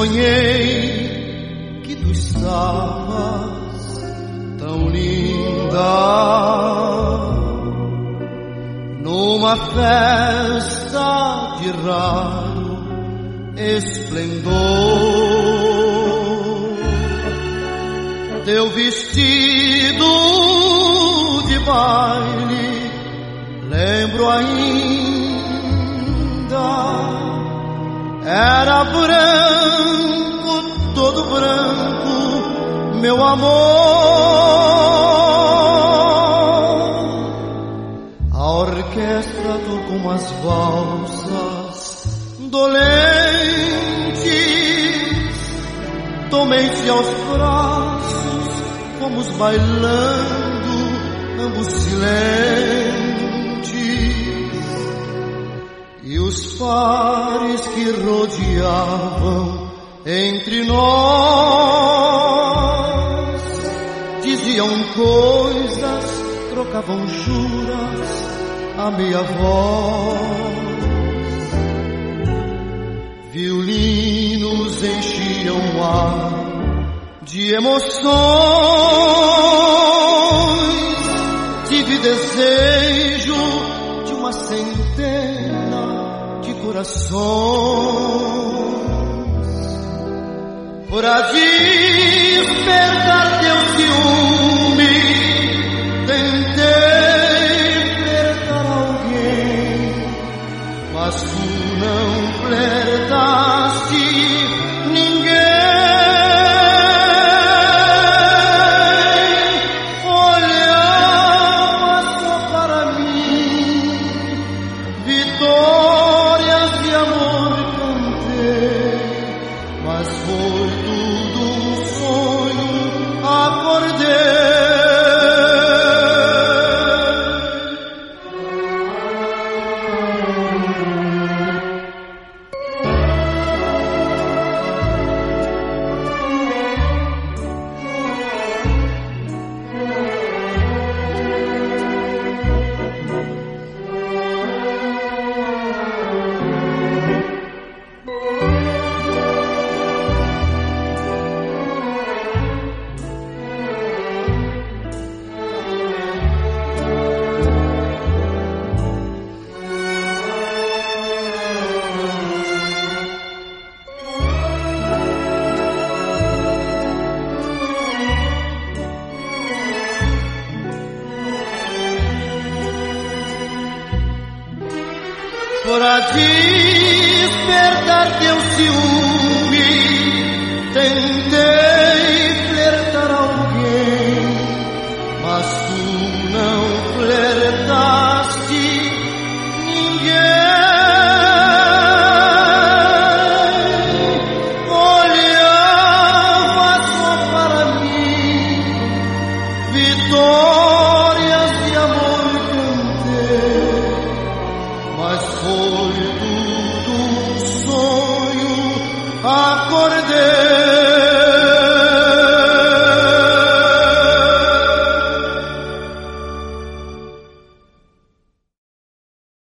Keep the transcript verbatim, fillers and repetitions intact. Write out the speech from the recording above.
sonhei que tu estavas tão linda numa festa de raro esplendor. Teu vestido de baile lembro ainda, era branco, todo branco, meu amor. A orquestra tocou umas valsas dolentes, tomei-te aos braços, fomos bailando, ambos silentes. E os pares que rodeavam entre nós diziam coisas, trocavam juras a meia voz. Violinos enchiam o ar de emoções, tive desejo de uma centena de corações pra despertar teu ciúme. Tentei flertar alguém, mas tu não flertaste ninguém. Olhava só para mim, vitórias de amor cantei, mas foi tudo um sonho, acordei. Pra despertar teu ciúme, tentei